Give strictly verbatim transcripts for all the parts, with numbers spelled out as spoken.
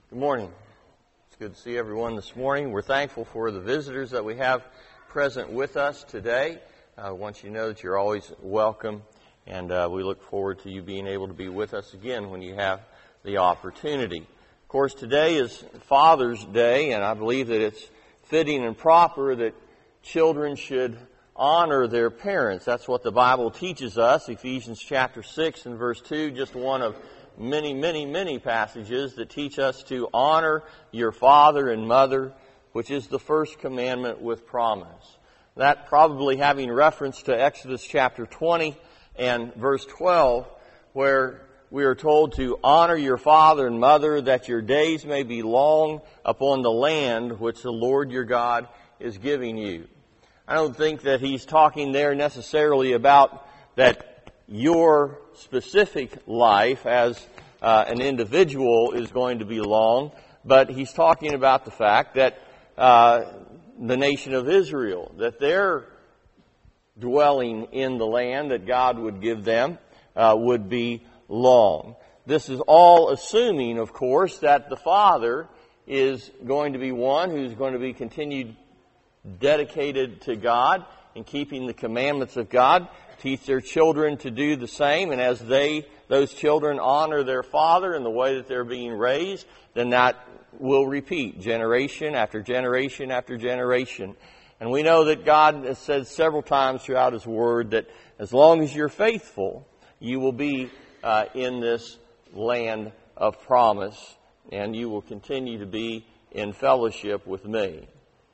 Good morning. It's good to see everyone this morning. We're thankful for the visitors that we have present with us today. I want you to know that you're always welcome, and uh, we look forward to you being able to be with us again when you have the opportunity. Of course, today is Father's Day, and I believe that it's fitting and proper that children should honor their parents. That's what the Bible teaches us. Ephesians chapter six and verse two, just one of many, many, many passages that teach us to honor your father and mother, which is the first commandment with promise. That probably having reference to Exodus chapter twenty and verse twelve, where we are told to honor your father and mother, that your days may be long upon the land which the Lord your God is giving you. I don't think that he's talking there necessarily about that your specific life as uh, an individual is going to be long, but he's talking about the fact that uh, the nation of Israel, that their dwelling in the land that God would give them uh, would be long. This is all assuming, of course, that the father is going to be one who's going to be continued dedicated to God and keeping the commandments of God, teach their children to do the same, and as they, those children, honor their father in the way that they're being raised, then that will repeat generation after generation after generation. And we know that God has said several times throughout His Word that as long as you're faithful, you will be uh, in this land of promise, and you will continue to be in fellowship with me.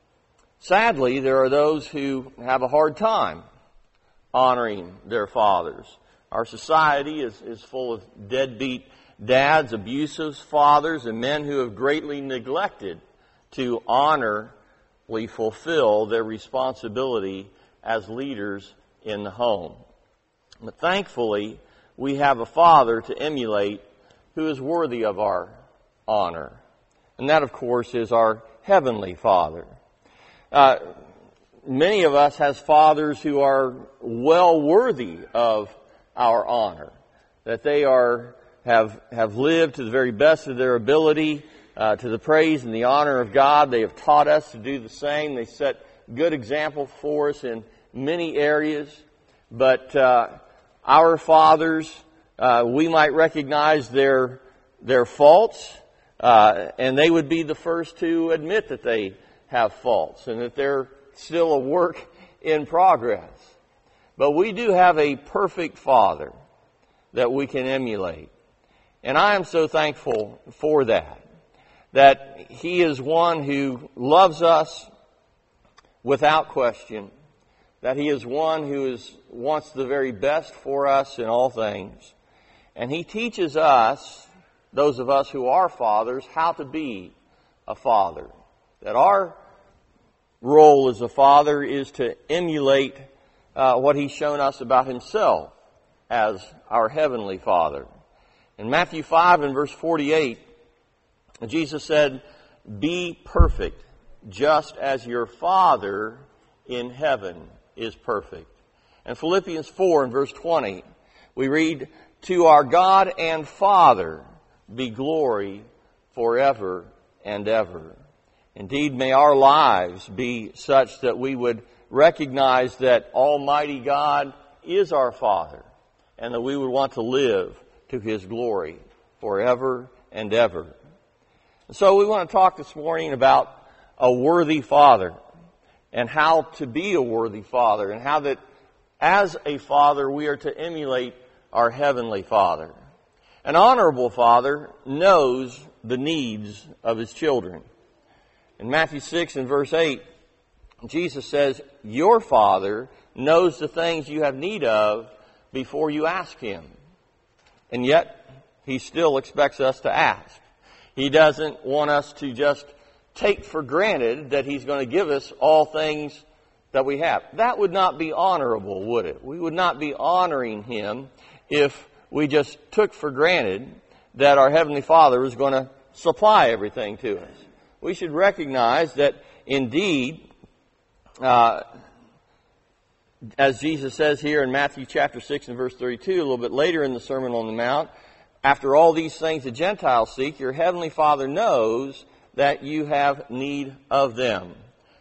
Sadly, there are those who have a hard time honoring their fathers. Our society is, is full of deadbeat dads, abusive fathers, and men who have greatly neglected to honorably fulfill their responsibility as leaders in the home. But thankfully, we have a Father to emulate who is worthy of our honor. And that, of course, is our Heavenly Father. Uh, many of us has fathers who are well worthy of our honor, that they are have have lived to the very best of their ability, uh, to the praise and the honor of God. They have taught us to do the same. They set good example for us in many areas. But uh, our fathers, uh, we might recognize their their faults, uh, and they would be the first to admit that they have faults and that they're still a work in progress. But we do have a perfect Father that we can emulate. And I am so thankful for that, that He is one who loves us without question, that He is one who is, wants the very best for us in all things. And He teaches us, those of us who are fathers, how to be a father. That our role as a father is to emulate uh, what He's shown us about Himself as our Heavenly Father. In Matthew five and verse forty-eight, Jesus said, "Be perfect, just as your Father in heaven is perfect." In Philippians four and verse twenty, we read, "To our God and Father be glory forever and ever." Indeed, may our lives be such that we would recognize that Almighty God is our Father, and that we would want to live to His glory forever and ever. And so we want to talk this morning about a worthy father, and how to be a worthy father, and how that as a father we are to emulate our Heavenly Father. An honorable father knows the needs of his children. In Matthew six and verse eight, Jesus says, "Your Father knows the things you have need of before you ask Him." And yet, He still expects us to ask. He doesn't want us to just take for granted that He's going to give us all things that we have. That would not be honorable, would it? We would not be honoring Him if we just took for granted that our Heavenly Father is going to supply everything to us. We should recognize that indeed, uh, as Jesus says here in Matthew chapter six and verse thirty-two, a little bit later in the Sermon on the Mount, after all these things the Gentiles seek, your heavenly Father knows that you have need of them.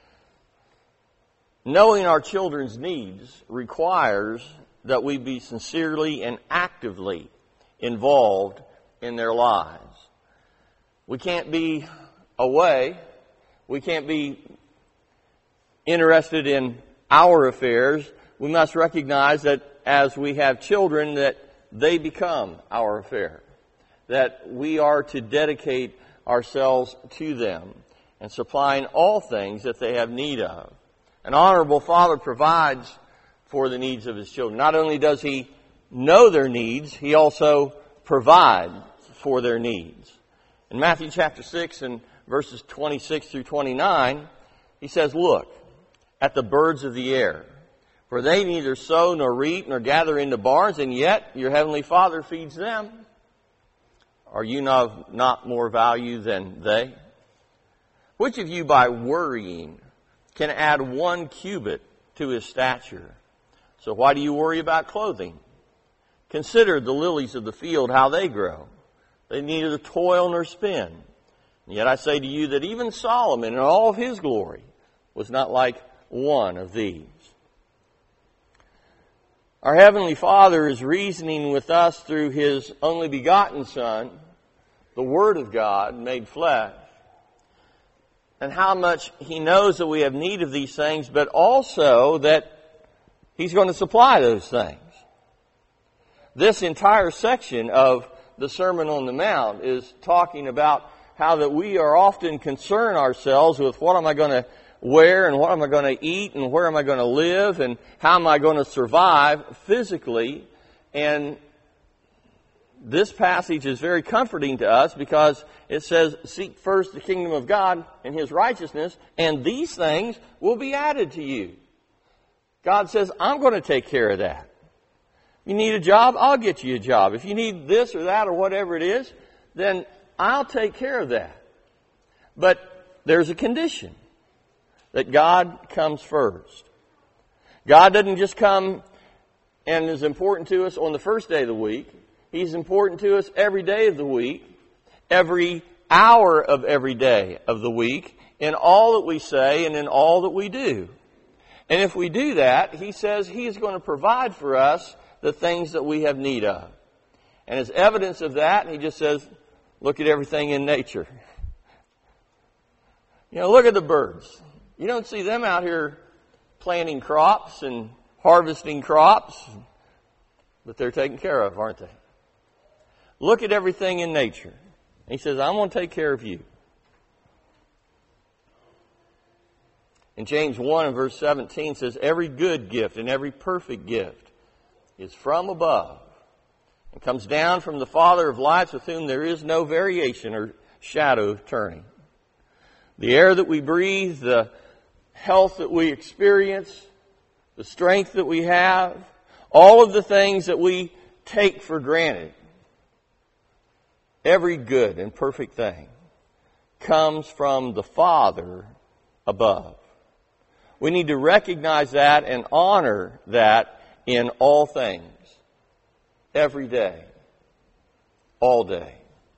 Knowing our children's needs requires that we be sincerely and actively involved in their lives. We can't be away. We can't be interested in our affairs. We must recognize that as we have children, that they become our affair. That we are to dedicate ourselves to them and supplying all things that they have need of. An honorable father provides for the needs of his children. Not only does he know their needs, he also provides for their needs. In Matthew chapter six and verses twenty-six through twenty-nine, he says, look at the birds of the air, for they neither sow nor reap nor gather into barns, and yet your heavenly Father feeds them. Are you not, not more value than they? Which of you by worrying can add one cubit to his stature? So why do you worry about clothing? Consider the lilies of the field, how they grow. They neither toil nor spin. And yet I say to you that even Solomon in all of his glory was not like one of these. Our Heavenly Father is reasoning with us through His only begotten Son, the Word of God made flesh, and how much He knows that we have need of these things, but also that He's going to supply those things. This entire section of the Sermon on the Mount is talking about how that we are often concern ourselves with what am I going to wear and what am I going to eat and where am I going to live and how am I going to survive physically. And this passage is very comforting to us because it says, seek first the kingdom of God and His righteousness, and these things will be added to you. God says, I'm going to take care of that. You need a job, I'll get you a job. If you need this or that or whatever it is, then I'll take care of that. But there's a condition, that God comes first. God doesn't just come and is important to us on the first day of the week. He's important to us every day of the week, every hour of every day of the week, in all that we say and in all that we do. And if we do that, He says He is going to provide for us the things that we have need of. And as evidence of that, He just says, look at everything in nature. You know, look at the birds. You don't see them out here planting crops and harvesting crops, but they're taken care of, aren't they? Look at everything in nature. He says, I'm going to take care of you. In James one and verse seventeen says, every good gift and every perfect gift is from above and comes down from the Father of lights, with whom there is no variation or shadow of turning. The air that we breathe, the health that we experience, the strength that we have, all of the things that we take for granted, every good and perfect thing comes from the Father above. We need to recognize that and honor that in all things, every day, all day.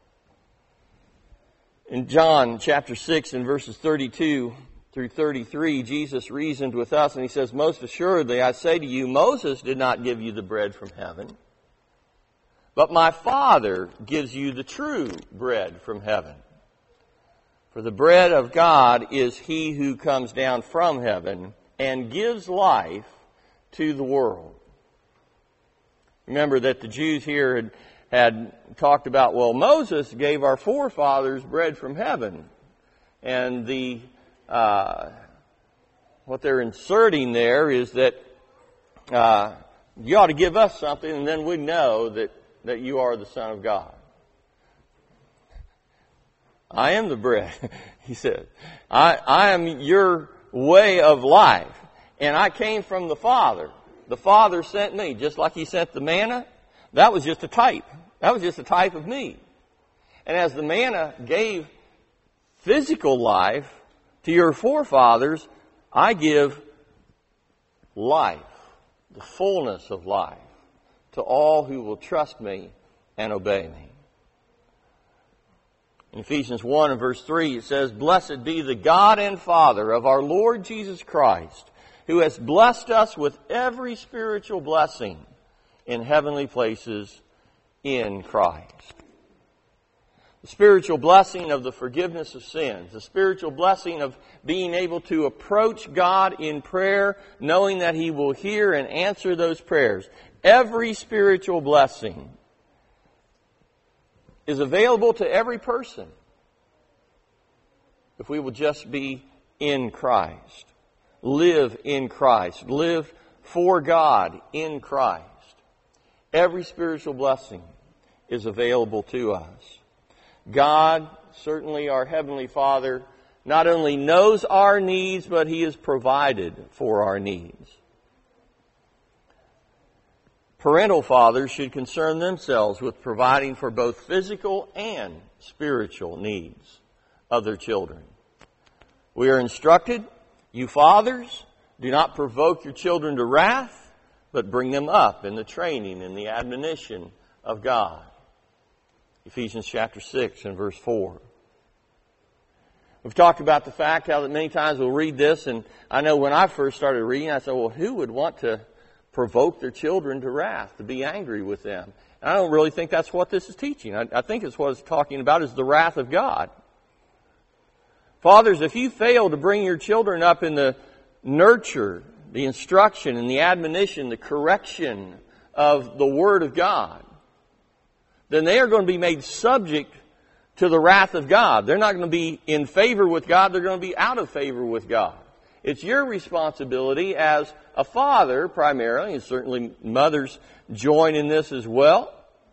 In John chapter six and verses thirty-two through thirty-three, Jesus reasoned with us and He says, most assuredly I say to you, Moses did not give you the bread from heaven, but my Father gives you the true bread from heaven. For the bread of God is He who comes down from heaven and gives life to the world. Remember that the Jews here had, had talked about, well, Moses gave our forefathers bread from heaven. And the uh, what they're inserting there is that uh, you ought to give us something and then we know that, that you are the Son of God. I am the bread, He said. I, I am your way of life. And I came from the Father. The Father sent me, just like He sent the manna. That was just a type. That was just a type of me. And as the manna gave physical life to your forefathers, I give life, the fullness of life, to all who will trust me and obey me. In Ephesians one and verse three, it says, "Blessed be the God and Father of our Lord Jesus Christ, who has blessed us with every spiritual blessing in heavenly places in Christ." The spiritual blessing of the forgiveness of sins, the spiritual blessing of being able to approach God in prayer, knowing that He will hear and answer those prayers. Every spiritual blessing is available to every person if we will just be in Christ. Live in Christ. Live for God in Christ. Every spiritual blessing is available to us. God, certainly our Heavenly Father, not only knows our needs, but He has provided for our needs. Parental fathers should concern themselves with providing for both physical and spiritual needs of their children. We are instructed, "You fathers, do not provoke your children to wrath, but bring them up in the training and the admonition of God." Ephesians chapter six and verse four. We've talked about the fact how that many times we'll read this, and I know when I first started reading, I said, well, who would want to provoke their children to wrath, to be angry with them? And I don't really think that's what this is teaching. I, I think it's what it's talking about is the wrath of God. Fathers, if you fail to bring your children up in the nurture, the instruction, and the admonition, the correction of the Word of God, then they are going to be made subject to the wrath of God. They're not going to be in favor with God. They're going to be out of favor with God. It's your responsibility as a father, primarily, and certainly mothers join in this as well,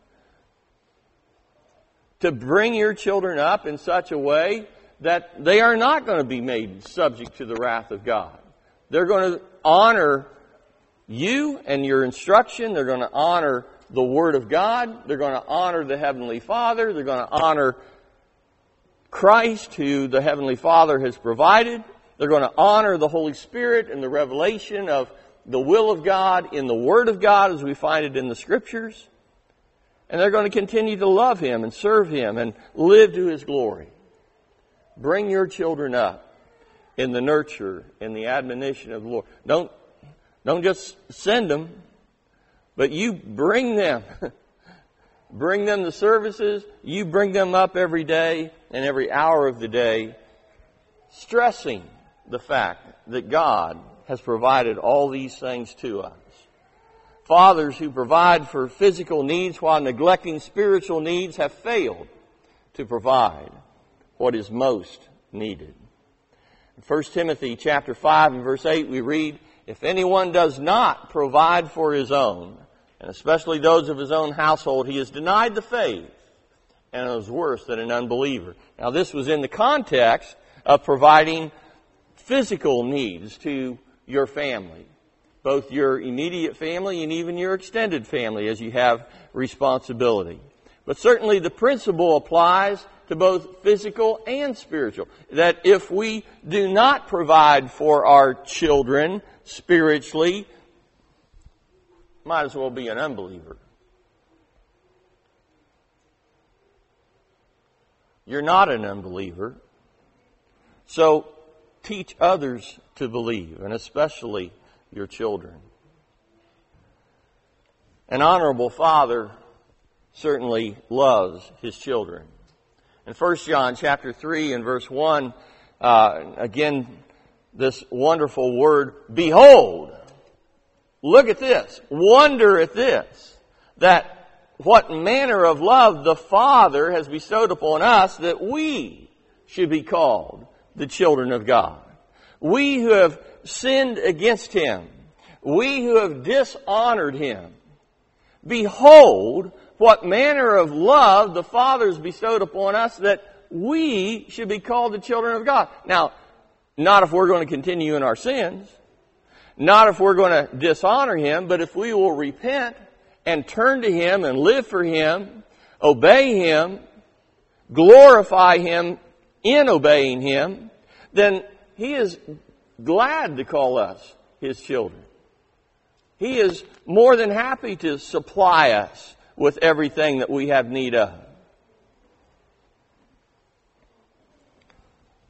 to bring your children up in such a way that they are not going to be made subject to the wrath of God. They're going to honor you and your instruction. They're going to honor the Word of God. They're going to honor the Heavenly Father. They're going to honor Christ, who the Heavenly Father has provided. They're going to honor the Holy Spirit and the revelation of the will of God in the Word of God as we find it in the Scriptures. And they're going to continue to love Him and serve Him and live to His glory. Bring your children up in the nurture and the admonition of the Lord. Don't, don't just send them, but you bring them. Bring them to services. You bring them up every day and every hour of the day, stressing the fact that God has provided all these things to us. Fathers who provide for physical needs while neglecting spiritual needs have failed to provide what is most needed. In First Timothy chapter five and verse eight we read, "If anyone does not provide for his own, and especially those of his own household, he has denied the faith and is worse than an unbeliever." Now this was in the context of providing physical needs to your family, both your immediate family and even your extended family as you have responsibility. But certainly the principle applies to both physical and spiritual, that if we do not provide for our children spiritually, might as well be an unbeliever. You're not an unbeliever, so teach others to believe, and especially your children. An honorable father certainly loves his children. In First John chapter three and verse one, uh, again, this wonderful word, "Behold." Look at this. Wonder at this. That what manner of love the Father has bestowed upon us that we should be called the children of God. We who have sinned against Him. We who have dishonored Him. Behold, what manner of love the Father has bestowed upon us that we should be called the children of God. Now, not if we're going to continue in our sins. Not if we're going to dishonor Him, but if we will repent and turn to Him and live for Him, obey Him, glorify Him in obeying Him, then He is glad to call us His children. He is more than happy to supply us with everything that we have need of.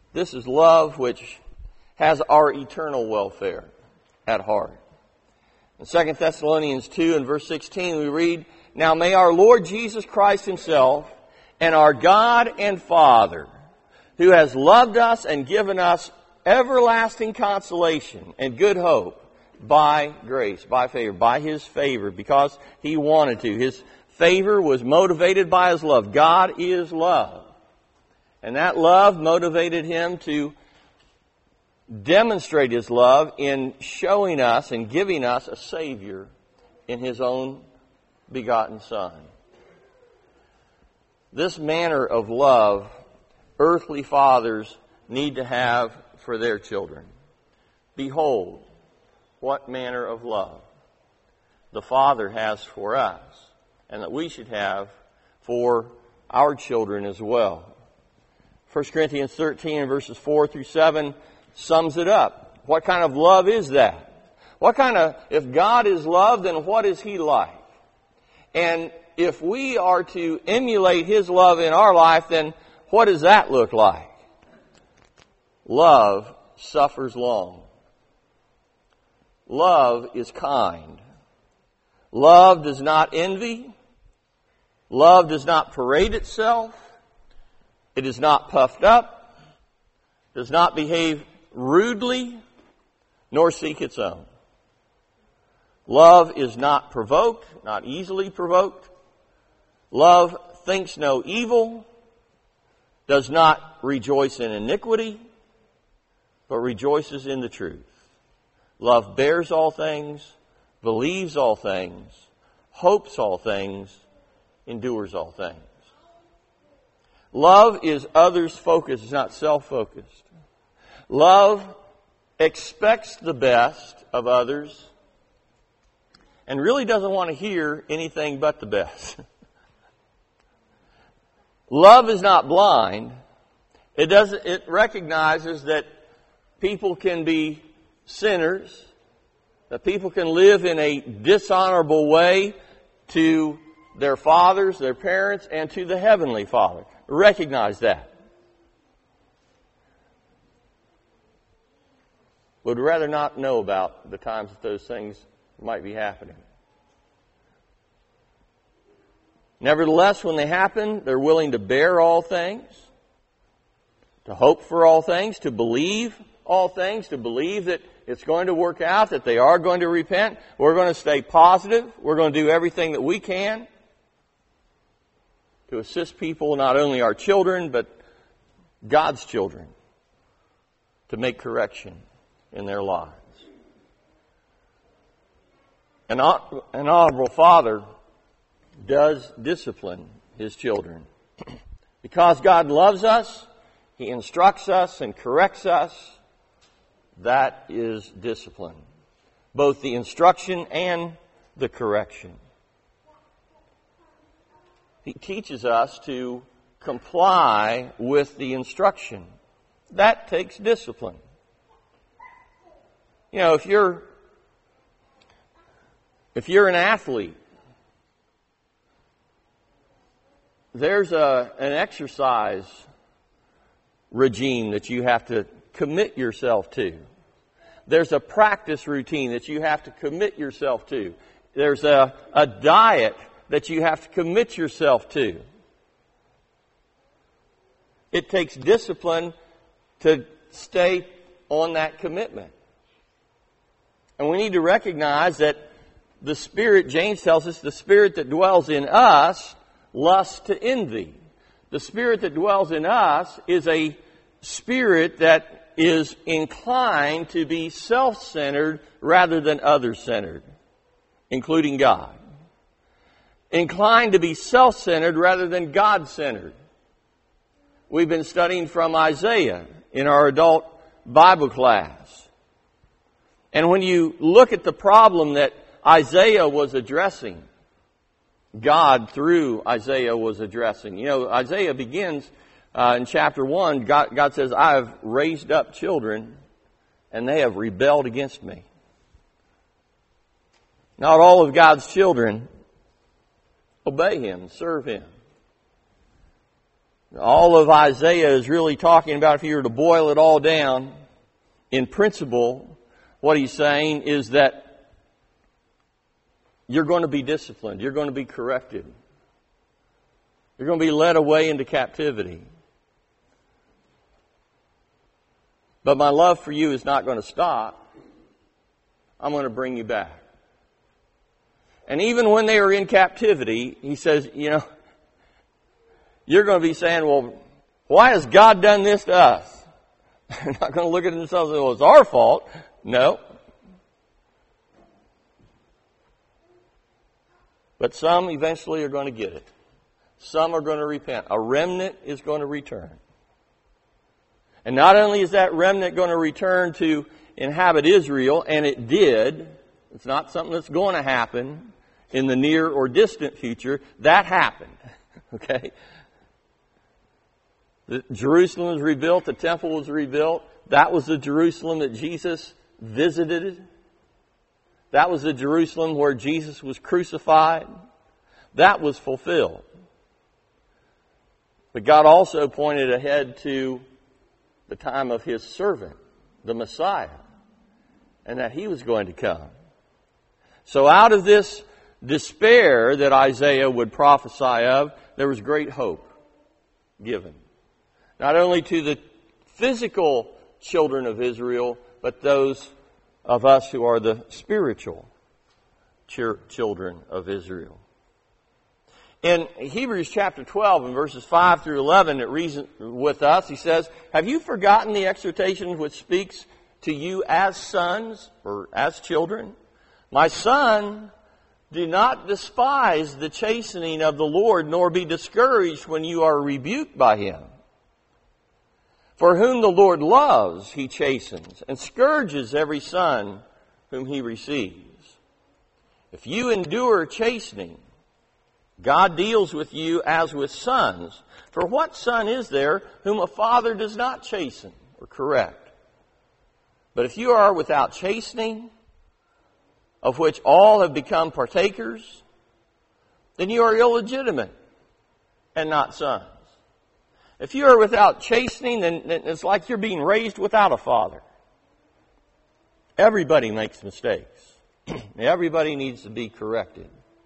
This is love which has our eternal welfare at heart. In Second Thessalonians two and verse sixteen we read, "Now may our Lord Jesus Christ himself and our God and Father, who has loved us and given us everlasting consolation and good hope by grace," by favor, by His favor, because He wanted to. His favor was motivated by His love. God is love. And that love motivated Him to demonstrate His love in showing us and giving us a Savior in His own begotten Son. This manner of love earthly fathers need to have for their children. Behold, what manner of love the Father has for us, and that we should have for our children as well. First Corinthians thirteen, verses four through seven, sums it up. What kind of love is that? What kind of, if God is love, then what is He like? And if we are to emulate His love in our life, then what does that look like? Love suffers long. Love is kind. Love does not envy. Love does not parade itself. It is not puffed up, does not behave rudely, nor seek its own. Love is not provoked, not easily provoked. Love thinks no evil, does not rejoice in iniquity, but rejoices in the truth. Love bears all things, believes all things, hopes all things, endures all things. Love is others-focused, it's not self-focused. Love expects the best of others and really doesn't want to hear anything but the best. Love is not blind. It doesn't, it recognizes that people can be sinners, that people can live in a dishonorable way to their fathers, their parents, and to the Heavenly Father. Recognize that. Would rather not know about the times that those things might be happening. Nevertheless, when they happen, they're willing to bear all things, to hope for all things, to believe all things, to believe that it's going to work out, that they are going to repent. We're going to stay positive. We're going to do everything that we can to assist people, not only our children, but God's children, to make correction in their lives. An, an honorable father does discipline his children. Because God loves us, He instructs us and corrects us. That is discipline. Both the instruction and the correction. He teaches us to comply with the instruction. That takes discipline. You know, if you're if you're an athlete, there's a an exercise regime that you have to commit yourself to. There's a practice routine that you have to commit yourself to. There's a, a diet that you have to commit yourself to. It takes discipline to stay on that commitment. And we need to recognize that the Spirit, James tells us, the Spirit that dwells in us lusts to envy. The Spirit that dwells in us is a Spirit that is inclined to be self-centered rather than other-centered, including God. Inclined to be self-centered rather than God-centered. We've been studying from Isaiah in our adult Bible class. And when you look at the problem that Isaiah was addressing, God through Isaiah was addressing. You know, Isaiah begins uh, in chapter one, God, God says, I have raised up children and they have rebelled against me. Not all of God's children obey Him, serve Him. All of Isaiah is really talking about, if you were to boil it all down, in principle, what he's saying is that you're going to be disciplined. You're going to be corrected. You're going to be led away into captivity. But my love for you is not going to stop. I'm going to bring you back. And even when they are in captivity, he says, you know, you're going to be saying, well, why has God done this to us? They're not going to look at themselves and say, well, it's our fault. No. But some eventually are going to get it. Some are going to repent. A remnant is going to return. And not only is that remnant going to return to inhabit Israel, and it did, it's not something that's going to happen in the near or distant future. That happened. Okay? The Jerusalem was rebuilt, the temple was rebuilt. That was the Jerusalem that Jesus visited. That was the Jerusalem where Jesus was crucified. That was fulfilled. But God also pointed ahead to the time of His servant, the Messiah, and that He was going to come. So out of this despair that Isaiah would prophesy of, there was great hope given. Not only to the physical children of Israel, but those of us who are the spiritual children of Israel. In Hebrews chapter twelve and verses five through eleven, it reasons with us. He says, have you forgotten the exhortation which speaks to you as sons or as children? My son, do not despise the chastening of the Lord, nor be discouraged when you are rebuked by Him. For whom the Lord loves, He chastens, and scourges every son whom He receives. If you endure chastening, God deals with you as with sons. For what son is there whom a father does not chasten or correct? But if you are without chastening, of which all have become partakers, then you are illegitimate and not sons. If you are without chastening, then it's like you're being raised without a father. Everybody makes mistakes. Everybody needs to be corrected.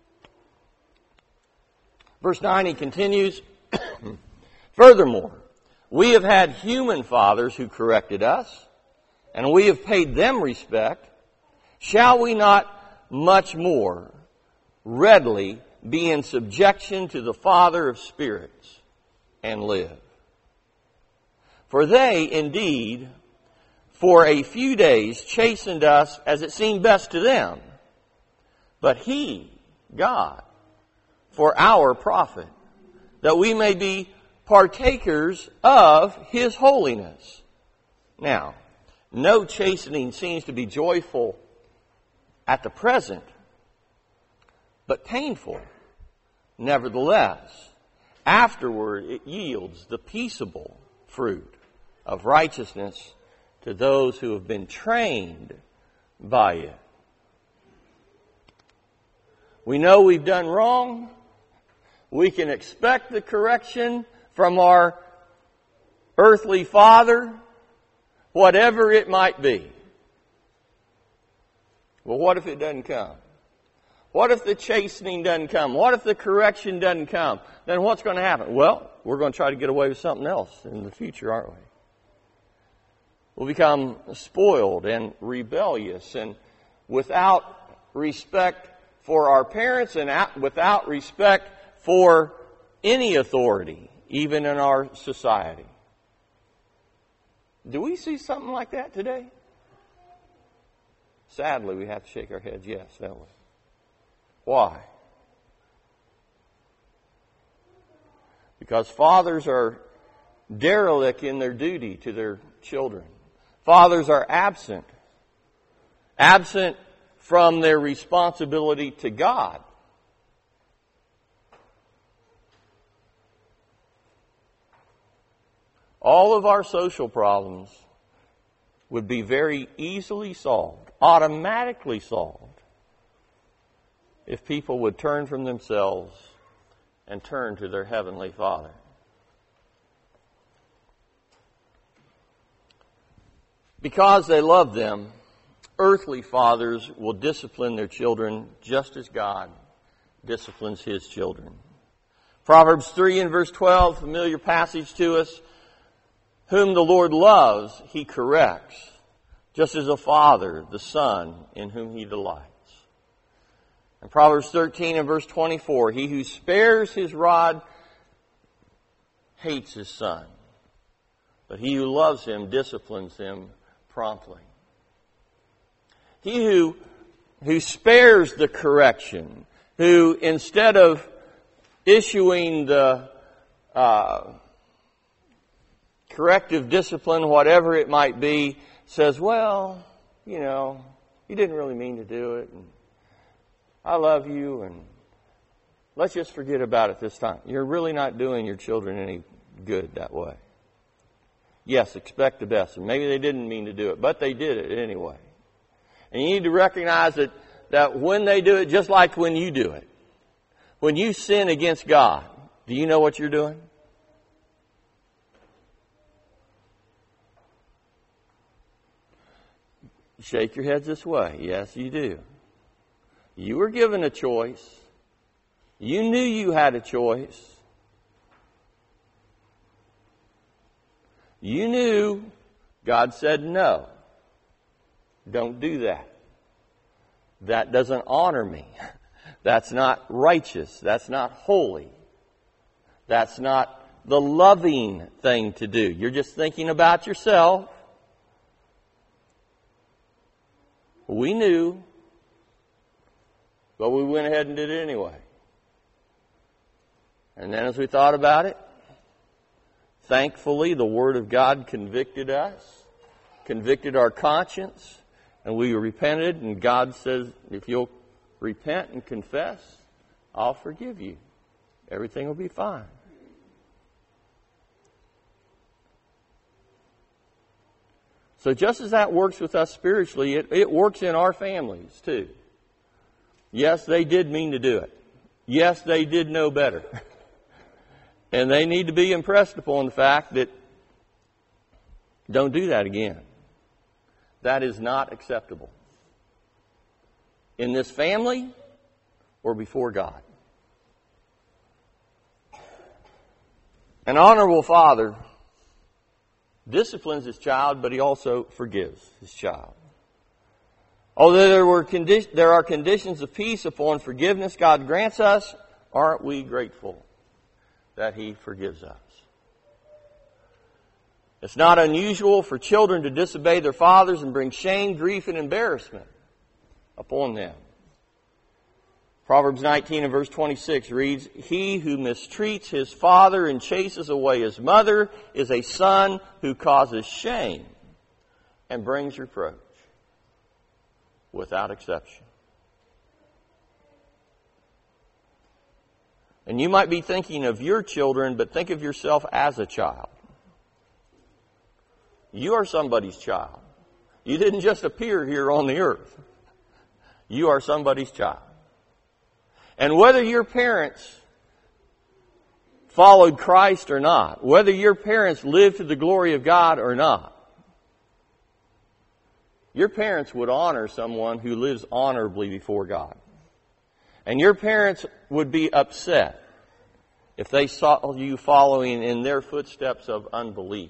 Verse nine, he continues, furthermore, we have had human fathers who corrected us, and we have paid them respect. Shall we not much more readily be in subjection to the Father of spirits and live? For they, indeed, for a few days chastened us as it seemed best to them. But He, God, for our profit, that we may be partakers of His holiness. Now, no chastening seems to be joyful at the present, but painful. Nevertheless, afterward it yields the peaceable fruit of righteousness to those who have been trained by it. We know we've done wrong. We can expect the correction from our earthly father, whatever it might be. Well, what if it doesn't come? What if the chastening doesn't come? What if the correction doesn't come? Then what's going to happen? Well, we're going to try to get away with something else in the future, aren't we? We'll become spoiled and rebellious and without respect for our parents and without respect for any authority, even in our society. Do we see something like that today? Sadly, we have to shake our heads, yes, don't we? Why? Because fathers are derelict in their duty to their children. Fathers are absent. Absent from their responsibility to God. All of our social problems would be very easily solved, automatically solved, if people would turn from themselves and turn to their Heavenly Father. Because they love them, earthly fathers will discipline their children just as God disciplines His children. Proverbs three and verse twelve, familiar passage to us. Whom the Lord loves, He corrects, just as a father, the son in whom He delights. And Proverbs thirteen and verse twenty-four, he who spares his rod hates his son, but he who loves him disciplines him promptly. He who, who spares the correction, who instead of issuing the uh, corrective discipline, whatever it might be, says, well, you know, you didn't really mean to do it, and I love you, and let's just forget about it this time. You're really not doing your children any good that way. Yes, expect the best. And maybe they didn't mean to do it, but they did it anyway. And you need to recognize that, that when they do it, just like when you do it, when you sin against God, do you know what you're doing? Shake your heads this way. Yes, you do. You were given a choice. You knew you had a choice. You knew God said no. Don't do that. That doesn't honor me. That's not righteous. That's not holy. That's not the loving thing to do. You're just thinking about yourself. We knew, but we went ahead and did it anyway. And then as we thought about it, thankfully the Word of God convicted us, convicted our conscience, and we repented, and God says, if you'll repent and confess, I'll forgive you. Everything will be fine. So just as that works with us spiritually, it, it works in our families too. Yes, they did mean to do it. Yes, they did know better. And they need to be impressed upon the fact that don't do that again. That is not acceptable. In this family or before God. An honorable father disciplines his child, but he also forgives his child. Although there, were condi- there are conditions of peace upon forgiveness God grants us, aren't we grateful that He forgives us? It's not unusual for children to disobey their fathers and bring shame, grief, and embarrassment upon them. Proverbs nineteen and verse twenty-six reads, he who mistreats his father and chases away his mother is a son who causes shame and brings reproach without exception. And you might be thinking of your children, but think of yourself as a child. You are somebody's child. You didn't just appear here on the earth. You are somebody's child. And whether your parents followed Christ or not, whether your parents lived to the glory of God or not, your parents would honor someone who lives honorably before God. And your parents would be upset if they saw you following in their footsteps of unbelief.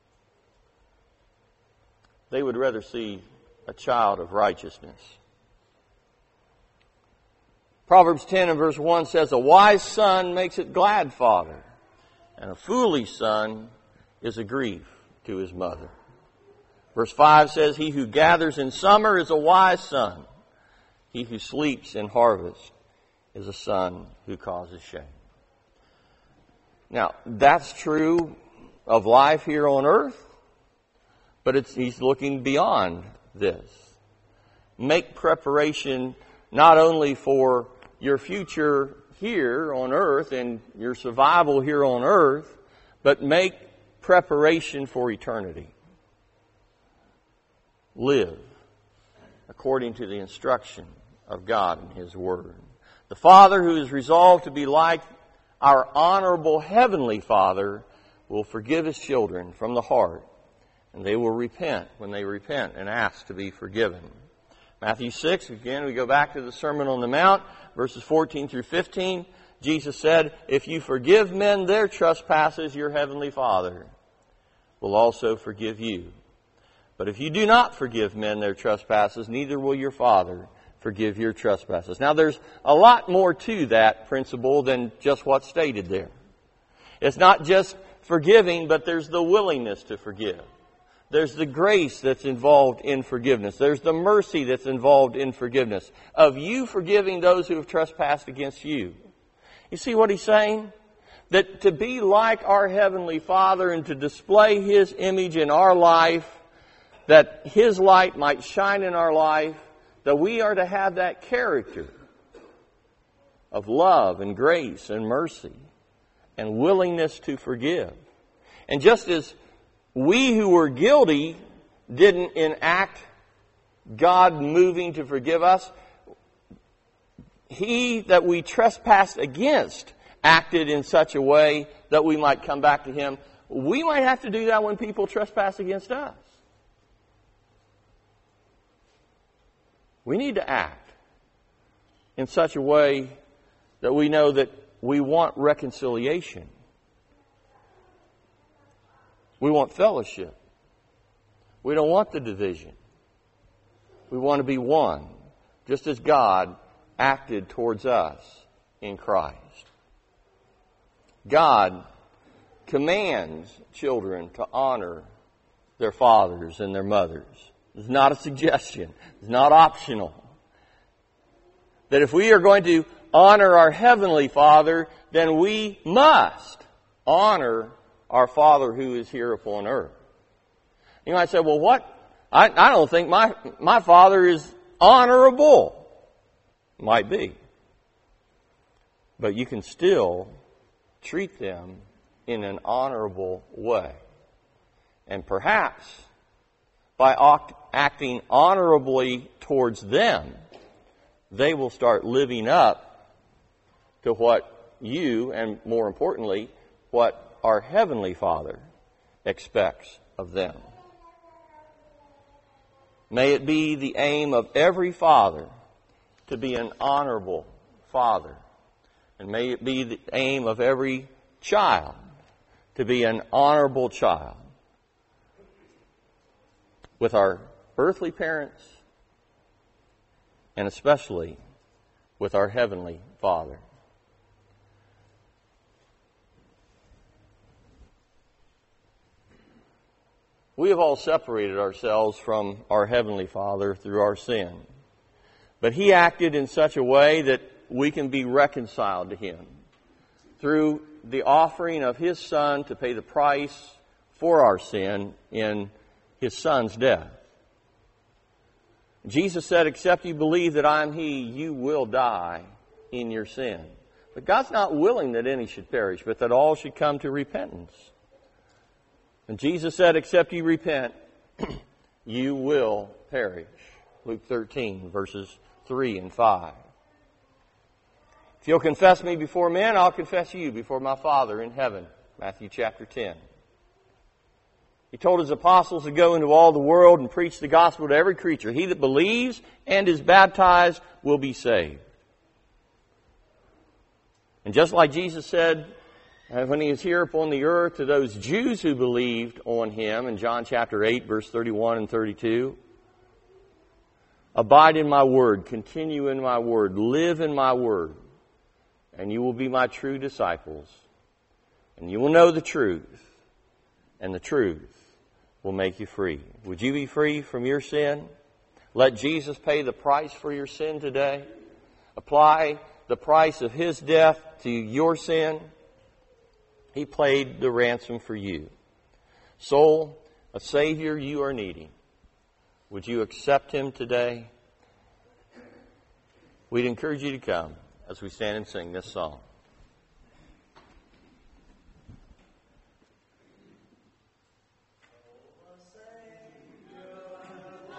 They would rather see a child of righteousness. Proverbs ten and verse one says, a wise son makes it glad father, and a foolish son is a grief to his mother. Verse five says, he who gathers in summer is a wise son. He who sleeps in harvest is a son who causes shame. Now, that's true of life here on earth, but it's, he's looking beyond this. Make preparation not only for your future here on earth and your survival here on earth, but make preparation for eternity. Live according to the instruction of God and His Word. The Father who is resolved to be like our honorable Heavenly Father will forgive His children from the heart And they will repent when they repent and ask to be forgiven. Matthew six, again, we go back to the Sermon on the Mount, verses fourteen through fifteen. Jesus said, if you forgive men their trespasses, your heavenly Father will also forgive you. But if you do not forgive men their trespasses, neither will your Father forgive your trespasses. Now, there's a lot more to that principle than just what's stated there. It's not just forgiving, but there's the willingness to forgive. There's the grace that's involved in forgiveness. There's the mercy that's involved in forgiveness. Of you forgiving those who have trespassed against you. You see what he's saying? That to be like our Heavenly Father and to display His image in our life, that His light might shine in our life, that we are to have that character of love and grace and mercy and willingness to forgive. And just as we who were guilty didn't enact God moving to forgive us, He that we trespassed against acted in such a way that we might come back to Him. We might have to do that when people trespass against us. We need to act in such a way that we know that we want reconciliation. We want fellowship. We don't want the division. We want to be one, just as God acted towards us in Christ. God commands children to honor their fathers and their mothers. It's not a suggestion. It's not optional. That if we are going to honor our Heavenly Father, then we must honor our Father who is here upon earth. You might say, well, what? I, I don't think my, my Father is honorable. Might be. But you can still treat them in an honorable way. And perhaps by act, acting honorably towards them, they will start living up to what you, and more importantly, what our Heavenly Father expects of them. May it be the aim of every father to be an honorable father. And may it be the aim of every child to be an honorable child. With our earthly parents, and especially with our Heavenly Father. We have all separated ourselves from our Heavenly Father through our sin. But He acted in such a way that we can be reconciled to Him through the offering of His Son to pay the price for our sin in His Son's death. Jesus said, except you believe that I am He, you will die in your sin. But God's not willing that any should perish, but that all should come to repentance. And Jesus said, except you repent, you will perish. Luke thirteen, verses three and five. If you'll confess me before men, I'll confess you before my Father in heaven. Matthew chapter ten. He told His apostles to go into all the world and preach the gospel to every creature. He that believes and is baptized will be saved. And just like Jesus said when He was here upon the earth to those Jews who believed on Him in John chapter eight, verse thirty-one and thirty-two, abide in my word, continue in my word, live in my word, and you will be my true disciples. And you will know the truth, and the truth will make you free. Would you be free from your sin? Let Jesus pay the price for your sin today. Apply the price of His death to your sin. He paid the ransom for you. Soul, a Savior you are needing. Would you accept Him today? We'd encourage you to come as we stand and sing this song.